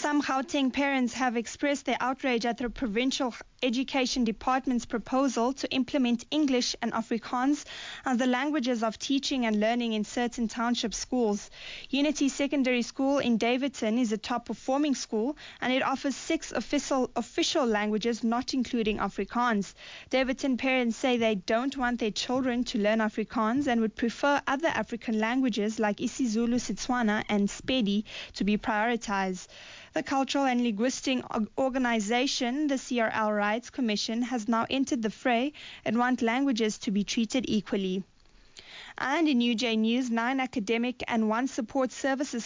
Some Gauteng parents have expressed their outrage at the provincial Education Department's proposal to implement English and Afrikaans as the languages of teaching and learning in certain township schools. Unity Secondary School in Davidson is a top-performing school, and it offers 6 official languages, not including Afrikaans. Davidson parents say they don't want their children to learn Afrikaans and would prefer other African languages like isiZulu, Setswana, and Sepedi to be prioritized. The Cultural and Linguistic Organization, the CRL Rights Commission, has now entered the fray and want languages to be treated equally. And in UJ News, 9 academic and 1 support services